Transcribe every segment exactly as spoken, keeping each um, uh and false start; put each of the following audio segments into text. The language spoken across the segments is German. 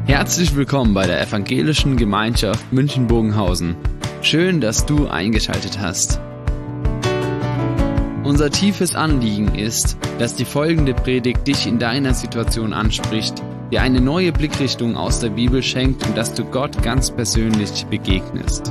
Herzlich willkommen bei der Evangelischen Gemeinschaft München-Bogenhausen. Schön, dass du eingeschaltet hast. Unser tiefes Anliegen ist, dass die folgende Predigt dich in deiner Situation anspricht, dir eine neue Blickrichtung aus der Bibel schenkt und dass du Gott ganz persönlich begegnest.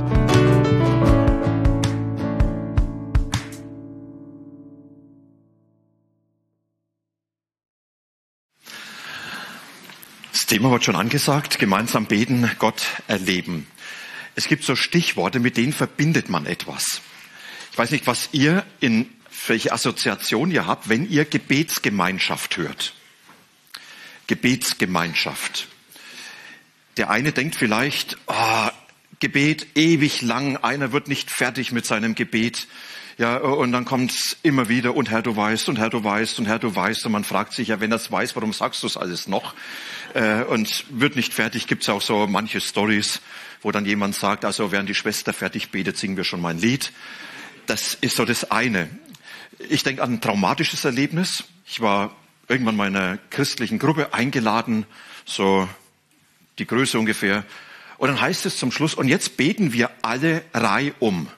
Das Thema wird schon angesagt, gemeinsam beten, Gott erleben. Es gibt so Stichworte, mit denen verbindet man etwas. Ich weiß nicht, was ihr in welche Assoziation ihr habt, wenn ihr Gebetsgemeinschaft hört. Gebetsgemeinschaft. Der eine denkt vielleicht, oh, Gebet ewig lang, einer wird nicht fertig mit seinem Gebet. Ja, und dann kommt es immer wieder, und Herr, du weißt, und Herr, du weißt, und Herr, du weißt. Und man fragt sich ja, wenn er es weiß, warum sagst du es alles noch? Äh, und wird nicht fertig, gibt es auch so manche Stories, wo dann jemand sagt, also während die Schwester fertig betet, singen wir schon mal ein Lied. Das ist so das eine. Ich denke an ein traumatisches Erlebnis. Ich war irgendwann mal in einer christlichen Gruppe eingeladen, so die Größe ungefähr. Und dann heißt es zum Schluss, und jetzt beten wir alle reihum.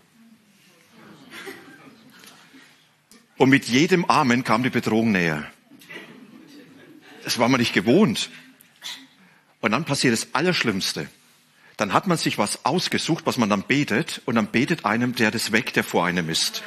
Und mit jedem Amen kam die Bedrohung näher. Das war man nicht gewohnt. Und dann passiert das Allerschlimmste. Dann hat man sich was ausgesucht, was man dann betet, und dann betet einem der das weg, der vor einem ist.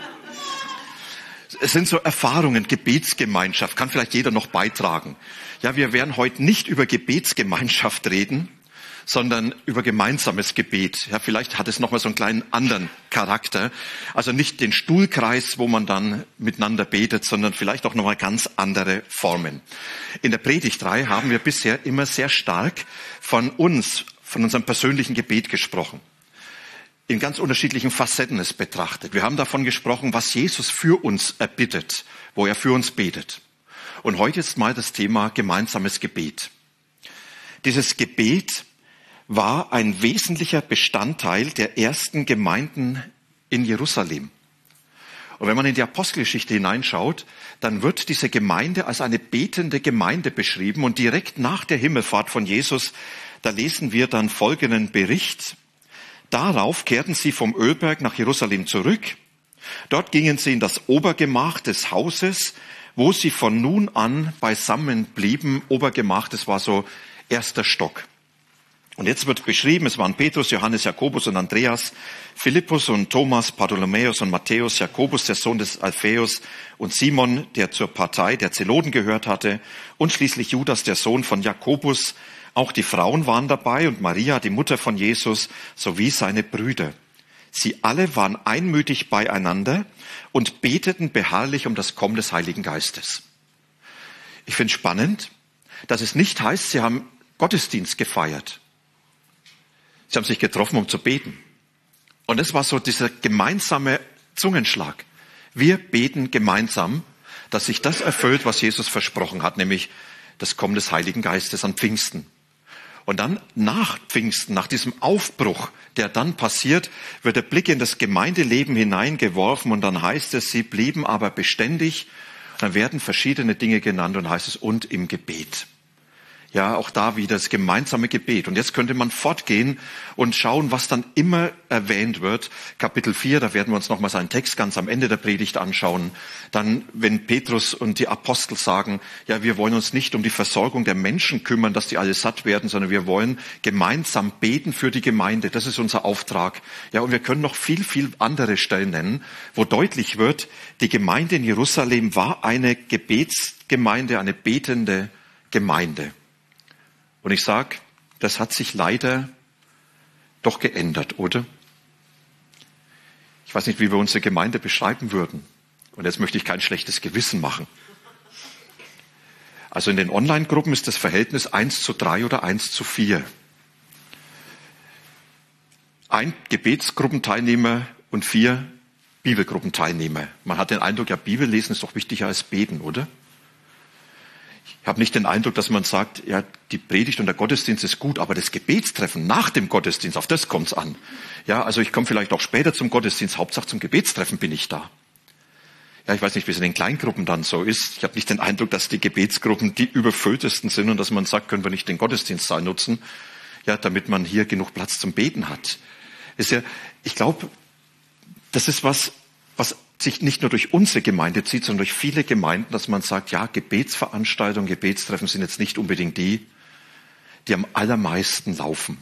Es sind so Erfahrungen, Gebetsgemeinschaft, kann vielleicht jeder noch beitragen. Ja, wir werden heute nicht über Gebetsgemeinschaft reden, sondern über gemeinsames Gebet. Ja, vielleicht hat es nochmal so einen kleinen anderen Charakter. Also nicht den Stuhlkreis, wo man dann miteinander betet, sondern vielleicht auch nochmal ganz andere Formen. In der Predigtreihe haben wir bisher immer sehr stark von uns, von unserem persönlichen Gebet gesprochen. In ganz unterschiedlichen Facetten es betrachtet. Wir haben davon gesprochen, was Jesus für uns erbittet, wo er für uns betet. Und heute ist mal das Thema gemeinsames Gebet. Dieses Gebet war ein wesentlicher Bestandteil der ersten Gemeinden in Jerusalem. Und wenn man in die Apostelgeschichte hineinschaut, dann wird diese Gemeinde als eine betende Gemeinde beschrieben. Und direkt nach der Himmelfahrt von Jesus, da lesen wir dann folgenden Bericht. Darauf kehrten sie vom Ölberg nach Jerusalem zurück. Dort gingen sie in das Obergemach des Hauses, wo sie von nun an beisammen blieben. Obergemach, das war so erster Stock. Und jetzt wird beschrieben, es waren Petrus, Johannes, Jakobus und Andreas, Philippus und Thomas, Bartholomäus und Matthäus, Jakobus, der Sohn des Alpheus, und Simon, der zur Partei der Zeloten gehört hatte, und schließlich Judas, der Sohn von Jakobus. Auch die Frauen waren dabei und Maria, die Mutter von Jesus, sowie seine Brüder. Sie alle waren einmütig beieinander und beteten beharrlich um das Kommen des Heiligen Geistes. Ich finde es spannend, dass es nicht heißt, sie haben Gottesdienst gefeiert. Sie haben sich getroffen, um zu beten. Und das war so dieser gemeinsame Zungenschlag. Wir beten gemeinsam, dass sich das erfüllt, was Jesus versprochen hat, nämlich das Kommen des Heiligen Geistes an Pfingsten. Und dann nach Pfingsten, nach diesem Aufbruch, der dann passiert, wird der Blick in das Gemeindeleben hineingeworfen und dann heißt es, sie blieben aber beständig. Dann werden verschiedene Dinge genannt und heißt es, und im Gebet. Ja, auch da wieder das gemeinsame Gebet. Und jetzt könnte man fortgehen und schauen, was dann immer erwähnt wird. Kapitel vier, da werden wir uns nochmal seinen Text ganz am Ende der Predigt anschauen. Dann, wenn Petrus und die Apostel sagen, ja, wir wollen uns nicht um die Versorgung der Menschen kümmern, dass die alle satt werden, sondern wir wollen gemeinsam beten für die Gemeinde. Das ist unser Auftrag. Ja, und wir können noch viel, viel andere Stellen nennen, wo deutlich wird, die Gemeinde in Jerusalem war eine Gebetsgemeinde, eine betende Gemeinde. Und ich sage, das hat sich leider doch geändert, oder? Ich weiß nicht, wie wir unsere Gemeinde beschreiben würden. Und jetzt möchte ich kein schlechtes Gewissen machen. Also in den Online-Gruppen ist das Verhältnis eins zu drei oder eins zu vier. Ein Gebetsgruppenteilnehmer und vier Bibelgruppenteilnehmer. Man hat den Eindruck, ja, Bibel lesen ist doch wichtiger als beten, oder? Ich habe nicht den Eindruck, dass man sagt, ja, die Predigt und der Gottesdienst ist gut, aber das Gebetstreffen nach dem Gottesdienst, auf das kommt's an. Ja, also ich komme vielleicht auch später zum Gottesdienst, Hauptsache zum Gebetstreffen bin ich da. Ja, ich weiß nicht, wie es in den Kleingruppen dann so ist. Ich habe nicht den Eindruck, dass die Gebetsgruppen die überfülltesten sind und dass man sagt, können wir nicht den Gottesdienstsaal nutzen, ja, damit man hier genug Platz zum Beten hat. Ist ja, ich glaube, das ist was, was sich nicht nur durch unsere Gemeinde zieht, sondern durch viele Gemeinden, dass man sagt, ja, Gebetsveranstaltungen, Gebetstreffen sind jetzt nicht unbedingt die, die am allermeisten laufen.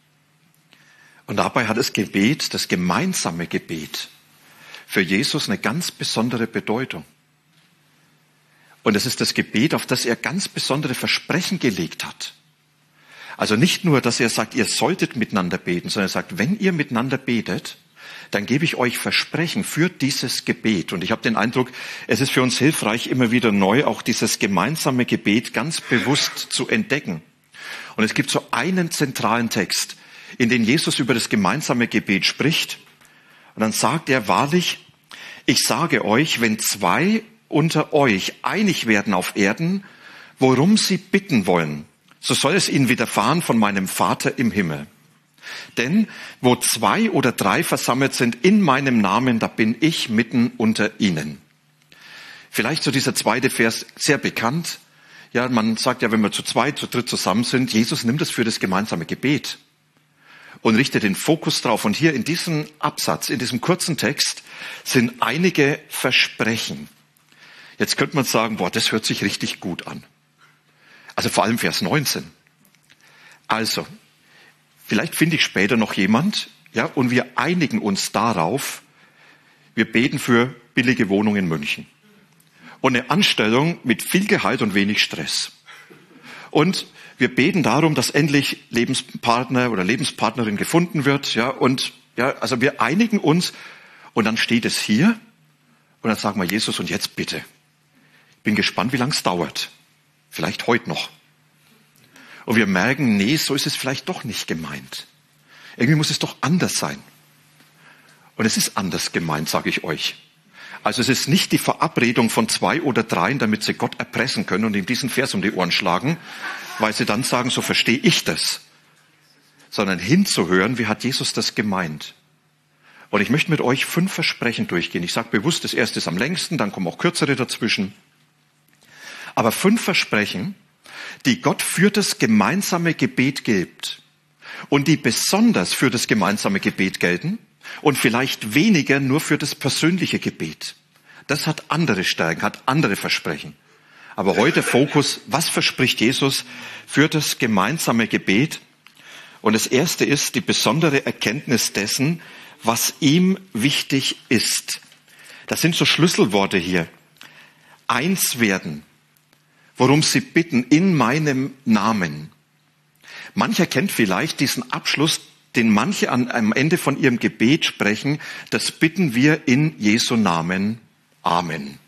Und dabei hat das Gebet, das gemeinsame Gebet, für Jesus eine ganz besondere Bedeutung. Und es ist das Gebet, auf das er ganz besondere Versprechen gelegt hat. Also nicht nur, dass er sagt, ihr solltet miteinander beten, sondern er sagt, wenn ihr miteinander betet, dann gebe ich euch Versprechen für dieses Gebet. Und ich habe den Eindruck, es ist für uns hilfreich, immer wieder neu auch dieses gemeinsame Gebet ganz bewusst zu entdecken. Und es gibt so einen zentralen Text, in dem Jesus über das gemeinsame Gebet spricht. Und dann sagt er wahrlich, ich sage euch, wenn zwei unter euch einig werden auf Erden, worum sie bitten wollen, so soll es ihnen widerfahren von meinem Vater im Himmel. Denn wo zwei oder drei versammelt sind in meinem Namen, da bin ich mitten unter ihnen. Vielleicht so dieser zweite Vers sehr bekannt. Ja, man sagt ja, wenn wir zu zweit, zu dritt zusammen sind, Jesus nimmt es für das gemeinsame Gebet und richtet den Fokus drauf. Und hier in diesem Absatz, in diesem kurzen Text, sind einige Versprechen. Jetzt könnte man sagen, boah, das hört sich richtig gut an. Also vor allem Vers neunzehn. Also, vielleicht finde ich später noch jemand, ja, und wir einigen uns darauf, wir beten für billige Wohnungen in München. Und eine Anstellung mit viel Gehalt und wenig Stress. Und wir beten darum, dass endlich Lebenspartner oder Lebenspartnerin gefunden wird, ja, und, ja, also wir einigen uns, und dann steht es hier, und dann sagen wir, Jesus, und jetzt bitte. Ich bin gespannt, wie lange es dauert. Vielleicht heute noch. Und wir merken, nee, so ist es vielleicht doch nicht gemeint. Irgendwie muss es doch anders sein. Und es ist anders gemeint, sage ich euch. Also es ist nicht die Verabredung von zwei oder dreien, damit sie Gott erpressen können und ihm diesen Vers um die Ohren schlagen, weil sie dann sagen, so verstehe ich das. Sondern hinzuhören, wie hat Jesus das gemeint. Und ich möchte mit euch fünf Versprechen durchgehen. Ich sage bewusst, das erste ist am längsten, dann kommen auch kürzere dazwischen. Aber fünf Versprechen, die Gott für das gemeinsame Gebet gibt und die besonders für das gemeinsame Gebet gelten und vielleicht weniger nur für das persönliche Gebet. Das hat andere Stärken, hat andere Versprechen. Aber heute Fokus, was verspricht Jesus für das gemeinsame Gebet? Und das erste ist die besondere Erkenntnis dessen, was ihm wichtig ist. Das sind so Schlüsselworte hier. Eins werden, worum sie bitten, in meinem Namen. Mancher kennt vielleicht diesen Abschluss, den manche an, am Ende von ihrem Gebet sprechen. Das bitten wir in Jesu Namen. Amen.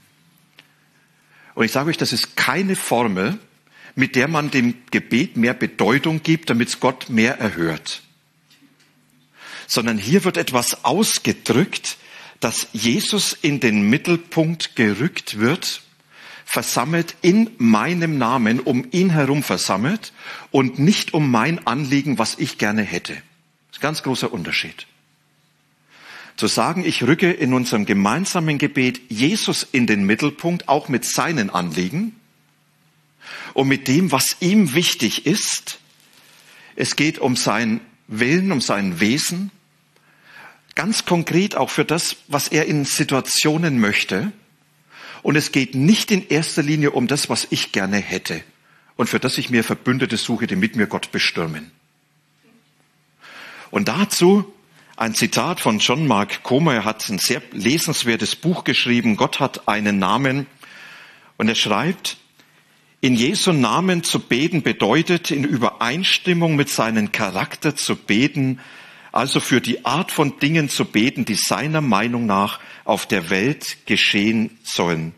Und ich sage euch, das ist keine Formel, mit der man dem Gebet mehr Bedeutung gibt, damit es Gott mehr erhört. Sondern hier wird etwas ausgedrückt, dass Jesus in den Mittelpunkt gerückt wird, versammelt in meinem Namen, um ihn herum versammelt und nicht um mein Anliegen, was ich gerne hätte. Das ist ein ganz großer Unterschied. Zu sagen, ich rücke in unserem gemeinsamen Gebet Jesus in den Mittelpunkt, auch mit seinen Anliegen und mit dem, was ihm wichtig ist. Es geht um seinen Willen, um sein Wesen, ganz konkret auch für das, was er in Situationen möchte. Und es geht nicht in erster Linie um das, was ich gerne hätte und für das ich mir Verbündete suche, die mit mir Gott bestürmen. Und dazu ein Zitat von John Mark Comer. Er hat ein sehr lesenswertes Buch geschrieben, Gott hat einen Namen. Und er schreibt, in Jesu Namen zu beten bedeutet, in Übereinstimmung mit seinem Charakter zu beten, also für die Art von Dingen zu beten, die seiner Meinung nach auf der Welt geschehen sollen.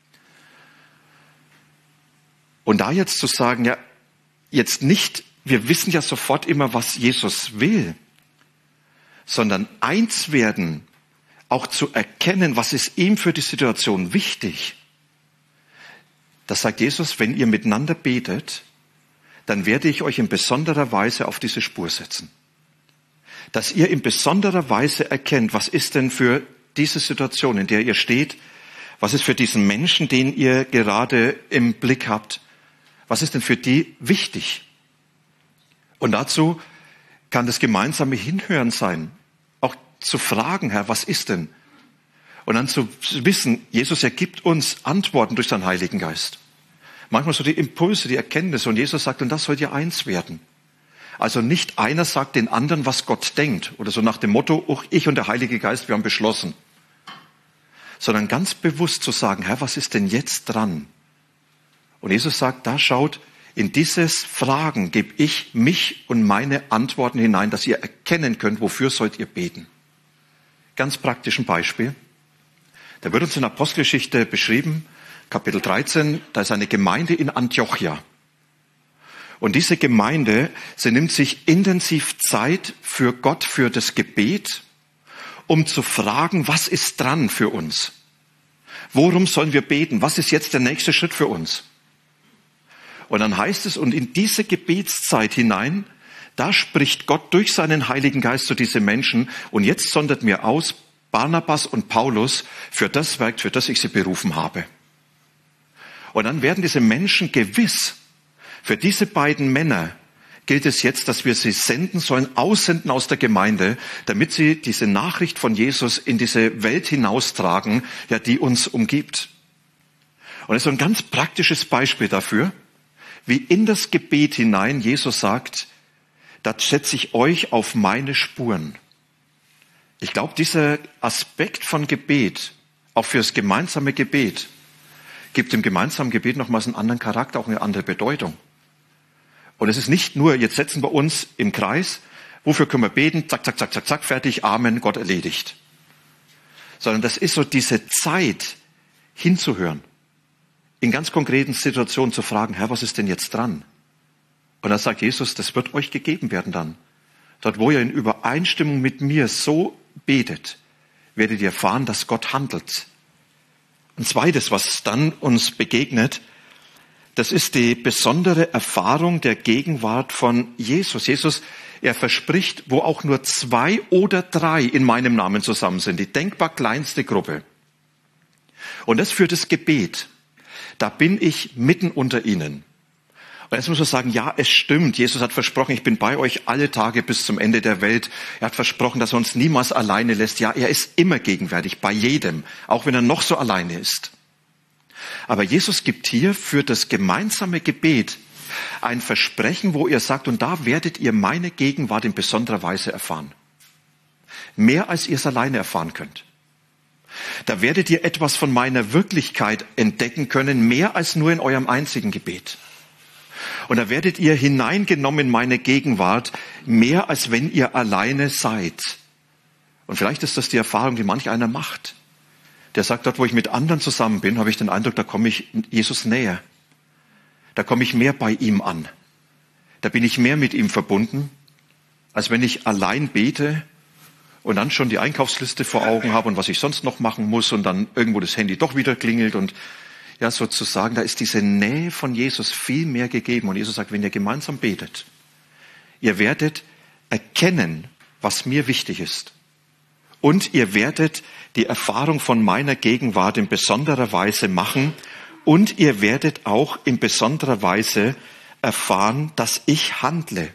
Und da jetzt zu sagen, ja, jetzt nicht, wir wissen ja sofort immer, was Jesus will, sondern eins werden, auch zu erkennen, was ist ihm für die Situation wichtig. Das sagt Jesus, wenn ihr miteinander betet, dann werde ich euch in besonderer Weise auf diese Spur setzen. Dass ihr in besonderer Weise erkennt, was ist denn für diese Situation, in der ihr steht, Was ist für diesen Menschen, den ihr gerade im Blick habt, was ist denn für die wichtig? Und dazu kann das gemeinsame Hinhören sein, auch zu fragen, Herr, was ist denn? Und dann zu wissen, Jesus, er gibt uns Antworten durch seinen Heiligen Geist. Manchmal so die Impulse, die Erkenntnisse. Und Jesus sagt, und das soll ja eins werden. Also nicht einer sagt den anderen, was Gott denkt. Oder so nach dem Motto, oh, ich und der Heilige Geist, wir haben beschlossen. Sondern ganz bewusst zu sagen, Herr, was ist denn jetzt dran? Und Jesus sagt, da schaut, in dieses Fragen gebe ich mich und meine Antworten hinein, dass ihr erkennen könnt, wofür sollt ihr beten. Ganz praktisch ein Beispiel. Da wird uns in der Apostelgeschichte beschrieben, Kapitel dreizehn, da ist eine Gemeinde in Antiochia. Und diese Gemeinde, sie nimmt sich intensiv Zeit für Gott, für das Gebet, um zu fragen, was ist dran für uns? Worum sollen wir beten? Was ist jetzt der nächste Schritt für uns? Und dann heißt es, und in diese Gebetszeit hinein, da spricht Gott durch seinen Heiligen Geist zu diesen Menschen. Und jetzt sondert mir aus Barnabas und Paulus für das Werk, für das ich sie berufen habe. Und dann werden diese Menschen gewiss, für diese beiden Männer gilt es jetzt, dass wir sie senden sollen, aussenden aus der Gemeinde, damit sie diese Nachricht von Jesus in diese Welt hinaustragen, ja, die uns umgibt. Und das ist so ein ganz praktisches Beispiel dafür, wie in das Gebet hinein Jesus sagt, da setze ich euch auf meine Spuren. Ich glaube, dieser Aspekt von Gebet, auch fürs gemeinsame Gebet, gibt dem gemeinsamen Gebet nochmals einen anderen Charakter, auch eine andere Bedeutung. Und es ist nicht nur, jetzt setzen wir uns im Kreis, wofür können wir beten, zack, zack, zack, zack, zack, fertig, Amen, Gott erledigt. Sondern das ist so diese Zeit, hinzuhören, in ganz konkreten Situationen zu fragen, Herr, was ist denn jetzt dran? Und dann sagt Jesus, das wird euch gegeben werden dann. Dort, wo ihr in Übereinstimmung mit mir so betet, werdet ihr erfahren, dass Gott handelt. Und zweites, was dann uns begegnet, das ist die besondere Erfahrung der Gegenwart von Jesus. Jesus, er verspricht, wo auch nur zwei oder drei in meinem Namen zusammen sind, die denkbar kleinste Gruppe. Und das für das Gebet. Da bin ich mitten unter ihnen. Und jetzt muss man sagen, ja, es stimmt. Jesus hat versprochen, ich bin bei euch alle Tage bis zum Ende der Welt. Er hat versprochen, dass er uns niemals alleine lässt. Ja, er ist immer gegenwärtig, bei jedem, auch wenn er noch so alleine ist. Aber Jesus gibt hier für das gemeinsame Gebet ein Versprechen, wo er sagt, und da werdet ihr meine Gegenwart in besonderer Weise erfahren. Mehr als ihr es alleine erfahren könnt. Da werdet ihr etwas von meiner Wirklichkeit entdecken können, mehr als nur in eurem einzigen Gebet. Und da werdet ihr hineingenommen in meine Gegenwart, mehr als wenn ihr alleine seid. Und vielleicht ist das die Erfahrung, die manch einer macht. Der sagt, dort, wo ich mit anderen zusammen bin, habe ich den Eindruck, da komme ich Jesus näher. Da komme ich mehr bei ihm an. Da bin ich mehr mit ihm verbunden, als wenn ich allein bete und dann schon die Einkaufsliste vor Augen habe und was ich sonst noch machen muss und dann irgendwo das Handy doch wieder klingelt und ja, sozusagen, da ist diese Nähe von Jesus viel mehr gegeben. Und Jesus sagt, wenn ihr gemeinsam betet, ihr werdet erkennen, was mir wichtig ist. Und ihr werdet die Erfahrung von meiner Gegenwart in besonderer Weise machen. Und ihr werdet auch in besonderer Weise erfahren, dass ich handle.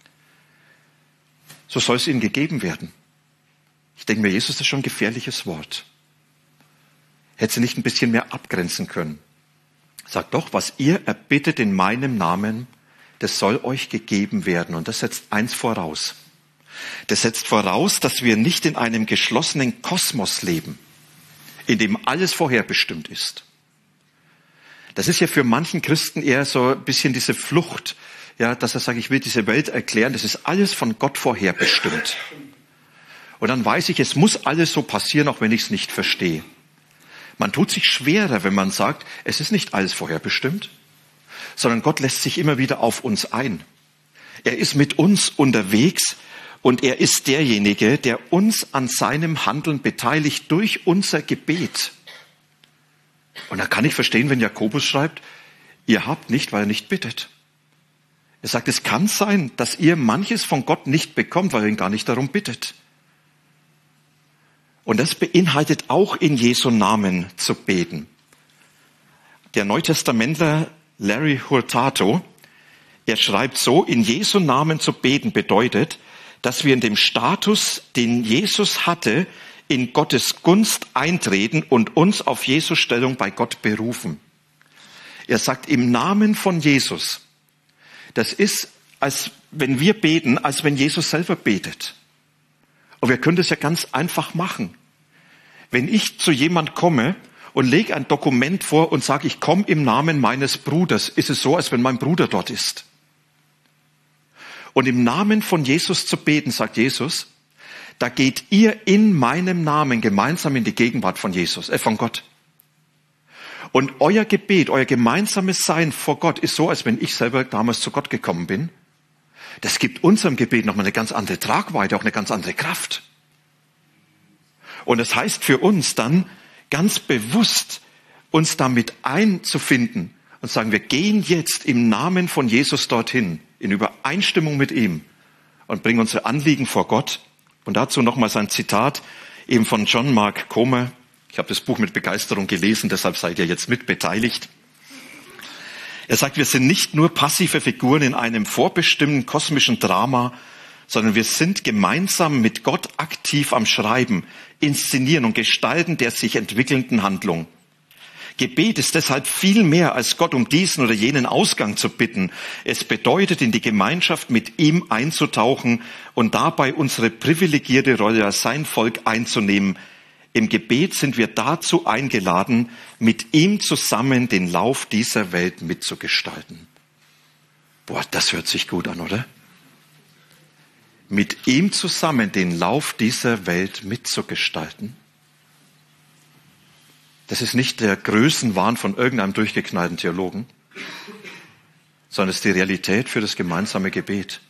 So soll es ihnen gegeben werden. Ich denke mir, Jesus, das ist schon ein gefährliches Wort. Hätte sie nicht ein bisschen mehr abgrenzen können. Sagt doch, was ihr erbittet in meinem Namen, das soll euch gegeben werden. Und das setzt eins voraus. Das setzt voraus, dass wir nicht in einem geschlossenen Kosmos leben, in dem alles vorherbestimmt ist. Das ist ja für manchen Christen eher so ein bisschen diese Flucht, ja, dass er sagt, ich will diese Welt erklären, das ist alles von Gott vorherbestimmt. Und dann weiß ich, es muss alles so passieren, auch wenn ich es nicht verstehe. Man tut sich schwerer, wenn man sagt, es ist nicht alles vorherbestimmt, sondern Gott lässt sich immer wieder auf uns ein. Er ist mit uns unterwegs und er ist derjenige, der uns an seinem Handeln beteiligt durch unser Gebet. Und da kann ich verstehen, wenn Jakobus schreibt, ihr habt nicht, weil ihr nicht bittet. Er sagt, es kann sein, dass ihr manches von Gott nicht bekommt, weil ihr ihn gar nicht darum bittet. Und das beinhaltet auch in Jesu Namen zu beten. Der Neutestamentler Larry Hurtado, er schreibt so, in Jesu Namen zu beten bedeutet, dass wir in dem Status, den Jesus hatte, in Gottes Gunst eintreten und uns auf Jesu Stellung bei Gott berufen. Er sagt, im Namen von Jesus, das ist, als wenn wir beten, als wenn Jesus selber betet. Und wir können das ja ganz einfach machen. Wenn ich zu jemand komme und lege ein Dokument vor und sage, ich komme im Namen meines Bruders, ist es so, als wenn mein Bruder dort ist. Und im Namen von Jesus zu beten, sagt Jesus, da geht ihr in meinem Namen gemeinsam in die Gegenwart von Jesus, äh, von Gott. Und euer Gebet, euer gemeinsames Sein vor Gott ist so, als wenn ich selber damals zu Gott gekommen bin. Das gibt unserem Gebet nochmal eine ganz andere Tragweite, auch eine ganz andere Kraft. Und das heißt für uns dann ganz bewusst, uns damit einzufinden und sagen, wir gehen jetzt im Namen von Jesus dorthin, in Übereinstimmung mit ihm und bringen unsere Anliegen vor Gott. Und dazu nochmal sein Zitat eben von John Mark Comer. Ich habe das Buch mit Begeisterung gelesen, deshalb seid ihr jetzt mitbeteiligt. Er sagt, wir sind nicht nur passive Figuren in einem vorbestimmten kosmischen Drama, sondern wir sind gemeinsam mit Gott aktiv am Schreiben, Inszenieren und Gestalten der sich entwickelnden Handlung. Gebet ist deshalb viel mehr als Gott um diesen oder jenen Ausgang zu bitten. Es bedeutet, in die Gemeinschaft mit ihm einzutauchen und dabei unsere privilegierte Rolle als sein Volk einzunehmen. Im Gebet sind wir dazu eingeladen, mit ihm zusammen den Lauf dieser Welt mitzugestalten. Boah, das hört sich gut an, oder? Mit ihm zusammen den Lauf dieser Welt mitzugestalten. Das ist nicht der Größenwahn von irgendeinem durchgeknallten Theologen, sondern es ist die Realität für das gemeinsame Gebet.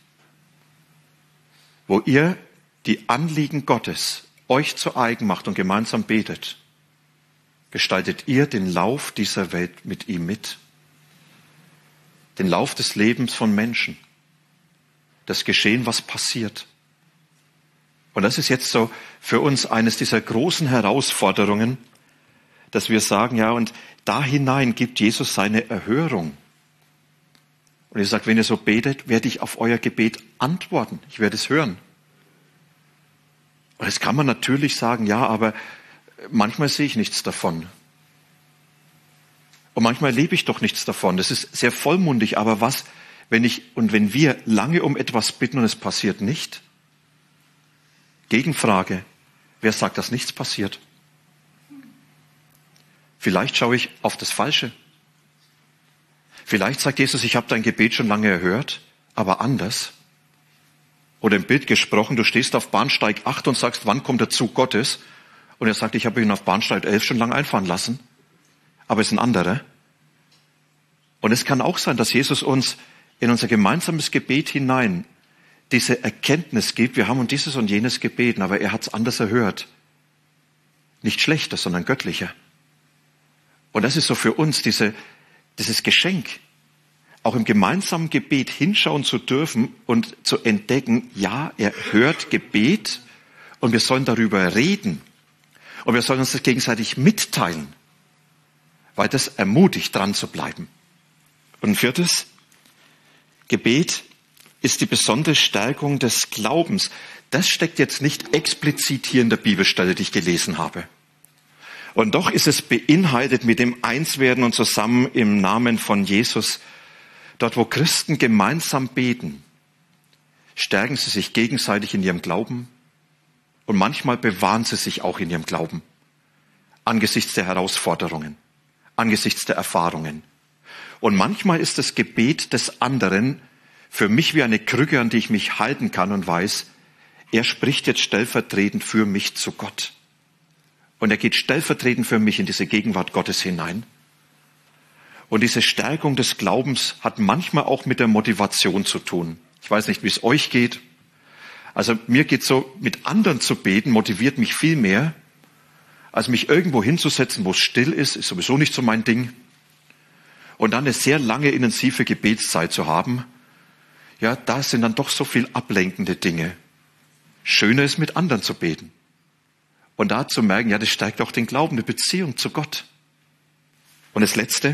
Wo ihr die Anliegen Gottes euch zu eigen macht und gemeinsam betet, gestaltet ihr den Lauf dieser Welt mit ihm mit. Den Lauf des Lebens von Menschen. Das Geschehen, was passiert. Und das ist jetzt so für uns eines dieser großen Herausforderungen, dass wir sagen, ja, und da hinein gibt Jesus seine Erhörung. Und er sagt, wenn ihr so betet, werde ich auf euer Gebet antworten. Ich werde es hören. Und jetzt kann man natürlich sagen, ja, aber manchmal sehe ich nichts davon. Und manchmal lebe ich doch nichts davon. Das ist sehr vollmundig, aber was, wenn ich und wenn wir lange um etwas bitten und es passiert nicht? Gegenfrage, wer sagt, dass nichts passiert? Vielleicht schaue ich auf das Falsche. Vielleicht sagt Jesus, ich habe dein Gebet schon lange erhört, aber anders. Oder im Bild gesprochen, du stehst auf Bahnsteig acht und sagst, wann kommt der Zug Gottes? Und er sagt, ich habe ihn auf Bahnsteig elf schon lange einfahren lassen. Aber es ist ein anderer. Und es kann auch sein, dass Jesus uns in unser gemeinsames Gebet hinein diese Erkenntnis gibt, wir haben um dieses und jenes gebeten, aber er hat es anders erhört. Nicht schlechter, sondern göttlicher. Und das ist so für uns diese, dieses Geschenk, auch im gemeinsamen Gebet hinschauen zu dürfen und zu entdecken, ja, er hört Gebet und wir sollen darüber reden. Und wir sollen uns das gegenseitig mitteilen, weil das ermutigt, dran zu bleiben. Und viertes, Gebet ist die besondere Stärkung des Glaubens. Das steckt jetzt nicht explizit hier in der Bibelstelle, die ich gelesen habe. Und doch ist es beinhaltet mit dem Einswerden und zusammen im Namen von Jesus. Dort, wo Christen gemeinsam beten, stärken sie sich gegenseitig in ihrem Glauben und manchmal bewahren sie sich auch in ihrem Glauben. Angesichts der Herausforderungen, angesichts der Erfahrungen. Und manchmal ist das Gebet des anderen für mich wie eine Krücke, an die ich mich halten kann und weiß, er spricht jetzt stellvertretend für mich zu Gott. Und er geht stellvertretend für mich in diese Gegenwart Gottes hinein. Und diese Stärkung des Glaubens hat manchmal auch mit der Motivation zu tun. Ich weiß nicht, wie es euch geht. Also mir geht so, mit anderen zu beten, motiviert mich viel mehr, als mich irgendwo hinzusetzen, wo es still ist, ist sowieso nicht so mein Ding. Und dann eine sehr lange, intensive Gebetszeit zu haben, ja, da sind dann doch so viel ablenkende Dinge. Schöner ist, mit anderen zu beten. Und da zu merken, ja, das stärkt auch den Glauben, die Beziehung zu Gott. Und das Letzte.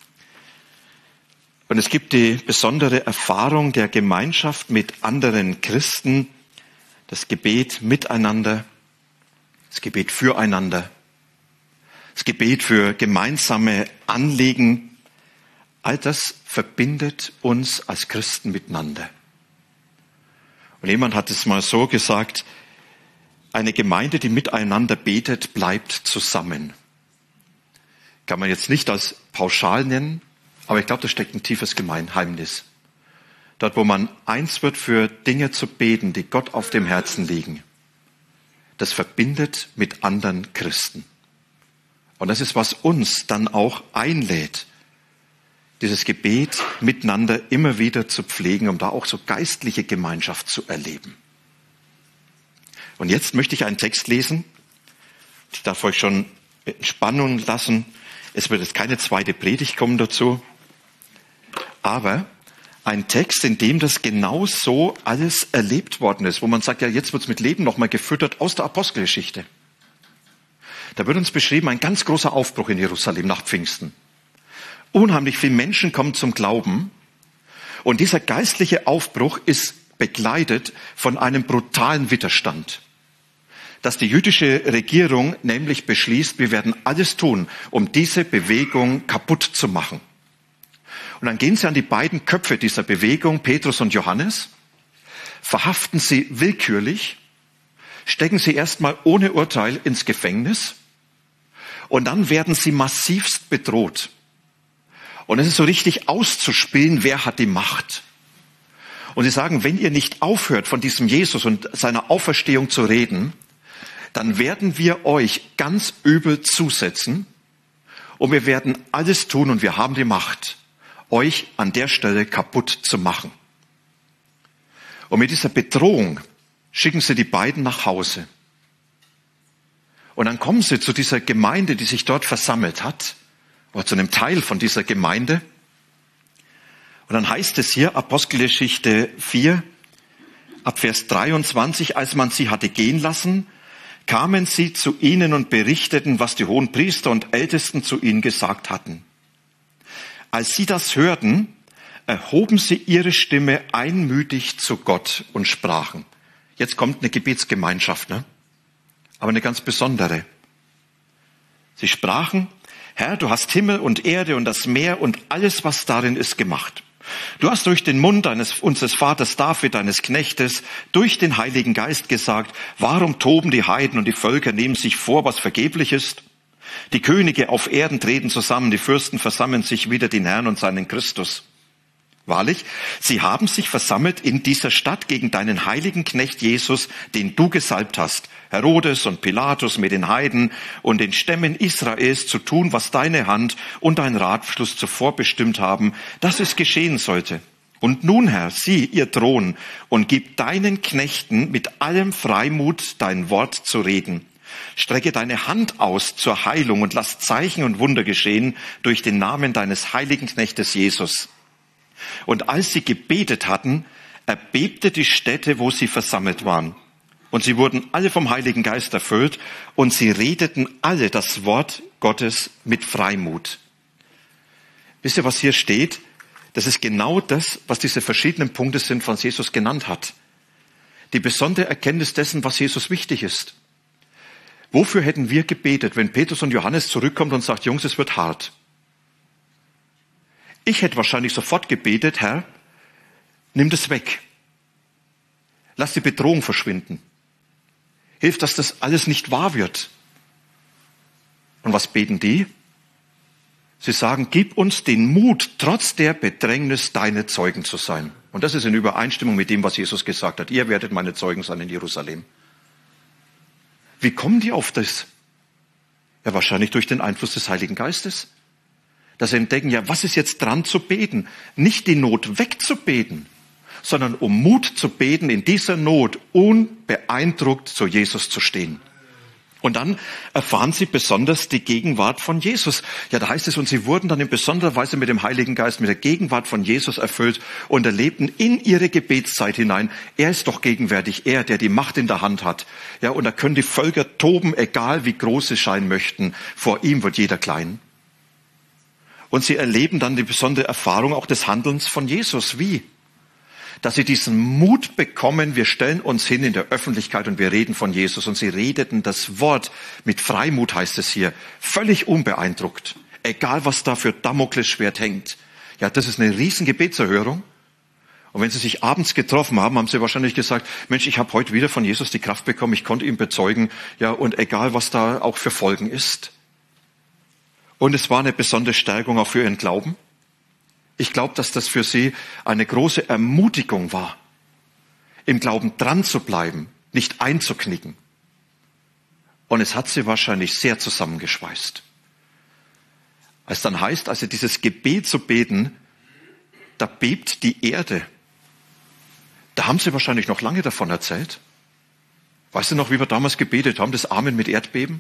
Und es gibt die besondere Erfahrung der Gemeinschaft mit anderen Christen, das Gebet miteinander, das Gebet füreinander, das Gebet für gemeinsame Anliegen. All das verbindet uns als Christen miteinander. Und jemand hat es mal so gesagt, eine Gemeinde, die miteinander betet, bleibt zusammen. Kann man jetzt nicht als pauschal nennen, aber ich glaube, da steckt ein tiefes Geheimnis. Dort, wo man eins wird, für Dinge zu beten, die Gott auf dem Herzen liegen, das verbindet mit anderen Christen. Und das ist, was uns dann auch einlädt, dieses Gebet miteinander immer wieder zu pflegen, um da auch so geistliche Gemeinschaft zu erleben. Und jetzt möchte ich einen Text lesen. Ich darf euch schon in Spannung lassen. Es wird jetzt keine zweite Predigt kommen dazu. Aber ein Text, in dem das genau so alles erlebt worden ist, wo man sagt, ja, jetzt wird es mit Leben nochmal gefüttert aus der Apostelgeschichte. Da wird uns beschrieben, ein ganz großer Aufbruch in Jerusalem nach Pfingsten. Unheimlich viele Menschen kommen zum Glauben. Und dieser geistliche Aufbruch ist begleitet von einem brutalen Widerstand. Dass die jüdische Regierung nämlich beschließt, wir werden alles tun, um diese Bewegung kaputt zu machen. Und dann gehen sie an die beiden Köpfe dieser Bewegung, Petrus und Johannes, verhaften sie willkürlich, stecken sie erstmal ohne Urteil ins Gefängnis und dann werden sie massivst bedroht. Und es ist so richtig auszuspielen, wer hat die Macht. Und sie sagen, wenn ihr nicht aufhört, von diesem Jesus und seiner Auferstehung zu reden, dann werden wir euch ganz übel zusetzen und wir werden alles tun und wir haben die Macht, euch an der Stelle kaputt zu machen. Und mit dieser Bedrohung schicken sie die beiden nach Hause. Und dann kommen sie zu dieser Gemeinde, die sich dort versammelt hat, oder zu einem Teil von dieser Gemeinde. Und dann heißt es hier, Apostelgeschichte vier, ab Vers dreiundzwanzig, als man sie hatte gehen lassen, kamen sie zu ihnen und berichteten, was die hohen Priester und Ältesten zu ihnen gesagt hatten. Als sie das hörten, erhoben sie ihre Stimme einmütig zu Gott und sprachen. Jetzt kommt eine Gebetsgemeinschaft, ne? Aber eine ganz besondere. Sie sprachen, Herr, du hast Himmel und Erde und das Meer und alles, was darin ist, gemacht. Du hast durch den Mund eines, unseres Vaters David, deines Knechtes, durch den Heiligen Geist gesagt, warum toben die Heiden und die Völker nehmen sich vor, was vergeblich ist? Die Könige auf Erden treten zusammen, die Fürsten versammeln sich wider den Herrn und seinen Christus. Wahrlich, sie haben sich versammelt in dieser Stadt gegen deinen heiligen Knecht Jesus, den du gesalbt hast, Herodes und Pilatus mit den Heiden und den Stämmen Israels zu tun, was deine Hand und dein Ratschluss zuvor bestimmt haben, dass es geschehen sollte. Und nun, Herr, sieh ihr Thron und gib deinen Knechten mit allem Freimut dein Wort zu reden. Strecke deine Hand aus zur Heilung und lass Zeichen und Wunder geschehen durch den Namen deines heiligen Knechtes Jesus. Und als sie gebetet hatten, erbebte die Stätte, wo sie versammelt waren. Und sie wurden alle vom Heiligen Geist erfüllt und sie redeten alle das Wort Gottes mit Freimut. Wisst ihr, was hier steht? Das ist genau das, was diese verschiedenen Punkte sind, was Jesus genannt hat. Die besondere Erkenntnis dessen, was Jesus wichtig ist. Wofür hätten wir gebetet, wenn Petrus und Johannes zurückkommt und sagt, Jungs, es wird hart? Ich hätte wahrscheinlich sofort gebetet, Herr, nimm das weg. Lass die Bedrohung verschwinden. Hilf, dass das alles nicht wahr wird. Und was beten die? Sie sagen, gib uns den Mut, trotz der Bedrängnis deine Zeugen zu sein. Und das ist in Übereinstimmung mit dem, was Jesus gesagt hat. Ihr werdet meine Zeugen sein in Jerusalem. Wie kommen die auf das? Ja, wahrscheinlich durch den Einfluss des Heiligen Geistes. Dass sie entdecken, ja, was ist jetzt dran zu beten? Nicht die Not wegzubeten, sondern um Mut zu beten, in dieser Not unbeeindruckt zu Jesus zu stehen. Und dann erfahren sie besonders die Gegenwart von Jesus. Ja, da heißt es, und sie wurden dann in besonderer Weise mit dem Heiligen Geist, mit der Gegenwart von Jesus erfüllt und erlebten in ihre Gebetszeit hinein. Er ist doch gegenwärtig, er, der die Macht in der Hand hat. Ja, und da können die Völker toben, egal wie groß sie scheinen möchten. Vor ihm wird jeder klein. Und sie erleben dann die besondere Erfahrung auch des Handelns von Jesus. Wie? Dass sie diesen Mut bekommen, wir stellen uns hin in der Öffentlichkeit und wir reden von Jesus. Und sie redeten das Wort mit Freimut, heißt es hier, völlig unbeeindruckt. Egal, was da für Damoklesschwert hängt. Ja, das ist eine riesen Gebetserhörung. Und wenn sie sich abends getroffen haben, haben sie wahrscheinlich gesagt, Mensch, ich habe heute wieder von Jesus die Kraft bekommen, ich konnte ihn bezeugen. Ja, und egal, was da auch für Folgen ist. Und es war eine besondere Stärkung auch für ihren Glauben. Ich glaube, dass das für sie eine große Ermutigung war, im Glauben dran zu bleiben, nicht einzuknicken. Und es hat sie wahrscheinlich sehr zusammengeschweißt. Als dann heißt, also dieses Gebet zu beten, da bebt die Erde. Da haben sie wahrscheinlich noch lange davon erzählt. Weißt du noch, wie wir damals gebetet haben, das Amen mit Erdbeben?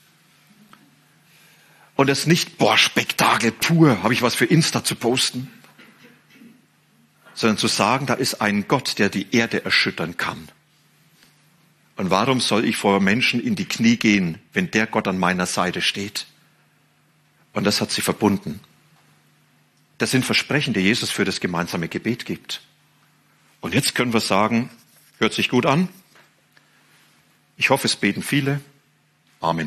Und das nicht, boah, Spektakel pur, habe ich was für Insta zu posten. Sondern zu sagen, da ist ein Gott, der die Erde erschüttern kann. Und warum soll ich vor Menschen in die Knie gehen, wenn der Gott an meiner Seite steht? Und das hat sie verbunden. Das sind Versprechen, die Jesus für das gemeinsame Gebet gibt. Und jetzt können wir sagen, hört sich gut an. Ich hoffe, es beten viele. Amen.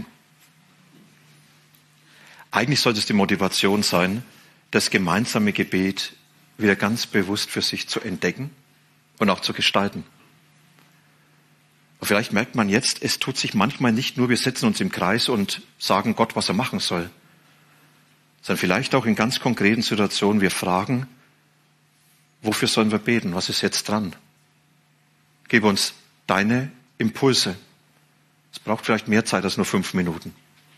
Eigentlich sollte es die Motivation sein, das gemeinsame Gebet wieder ganz bewusst für sich zu entdecken und auch zu gestalten. Und vielleicht merkt man jetzt, es tut sich manchmal nicht nur, wir setzen uns im Kreis und sagen Gott, was er machen soll, sondern vielleicht auch in ganz konkreten Situationen, wir fragen, wofür sollen wir beten? Was ist jetzt dran? Gib uns deine Impulse. Es braucht vielleicht mehr Zeit als nur fünf Minuten.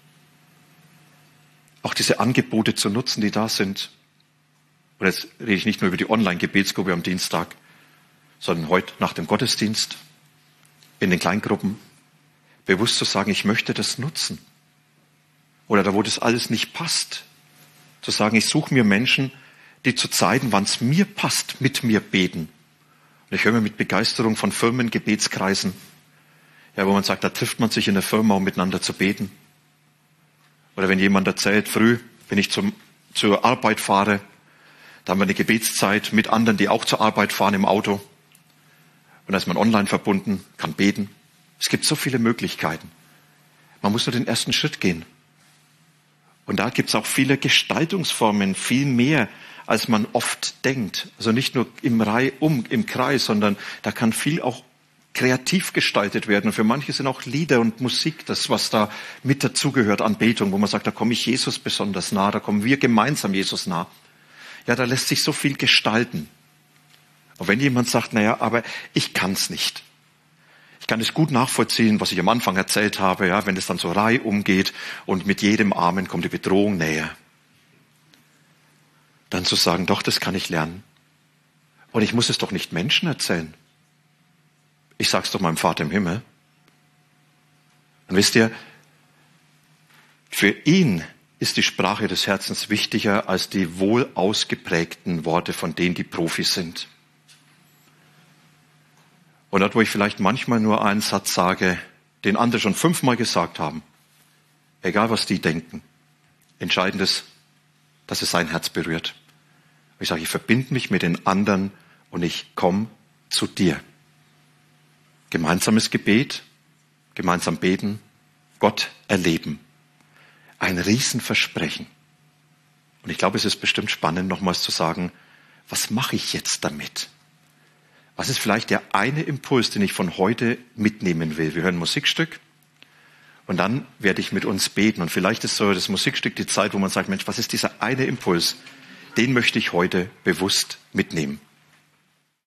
Auch diese Angebote zu nutzen, die da sind. Und jetzt rede ich nicht nur über die Online-Gebetsgruppe am Dienstag, sondern heute nach dem Gottesdienst, in den Kleingruppen, bewusst zu sagen, ich möchte das nutzen. Oder da, wo das alles nicht passt, zu sagen, ich suche mir Menschen, die zu Zeiten, wann es mir passt, mit mir beten. Und ich höre mir mit Begeisterung von Firmen, Gebetskreisen, ja, wo man sagt, da trifft man sich in der Firma, um miteinander zu beten. Oder wenn jemand erzählt, früh, wenn ich zum, zur Arbeit fahre, da haben wir eine Gebetszeit mit anderen, die auch zur Arbeit fahren im Auto. Und da ist man online verbunden, kann beten. Es gibt so viele Möglichkeiten. Man muss nur den ersten Schritt gehen. Und da gibt es auch viele Gestaltungsformen, viel mehr, als man oft denkt. Also nicht nur im Reihe um, im Kreis, sondern da kann viel auch kreativ gestaltet werden. Und für manche sind auch Lieder und Musik das, was da mit dazugehört, Anbetung, wo man sagt, da komme ich Jesus besonders nah, da kommen wir gemeinsam Jesus nah. Ja, da lässt sich so viel gestalten. Und wenn jemand sagt, naja, aber ich kann es nicht. Ich kann es gut nachvollziehen, was ich am Anfang erzählt habe, ja, wenn es dann so reihum geht und mit jedem Amen kommt die Bedrohung näher. Dann zu sagen, doch, das kann ich lernen. Und ich muss es doch nicht Menschen erzählen. Ich sag's doch meinem Vater im Himmel. Und wisst ihr, für ihn ist die Sprache des Herzens wichtiger als die wohl ausgeprägten Worte von denen, die Profis sind. Und dort, wo ich vielleicht manchmal nur einen Satz sage, den andere schon fünfmal gesagt haben, egal was die denken, entscheidend ist, dass es sein Herz berührt. Ich sage, ich verbinde mich mit den anderen und ich komme zu dir. Gemeinsames Gebet, gemeinsam beten, Gott erleben. Ein Riesenversprechen. Und ich glaube, es ist bestimmt spannend, nochmals zu sagen, was mache ich jetzt damit? Was ist vielleicht der eine Impuls, den ich von heute mitnehmen will? Wir hören ein Musikstück und dann werde ich mit uns beten. Und vielleicht ist so das Musikstück die Zeit, wo man sagt, Mensch, was ist dieser eine Impuls? Den möchte ich heute bewusst mitnehmen.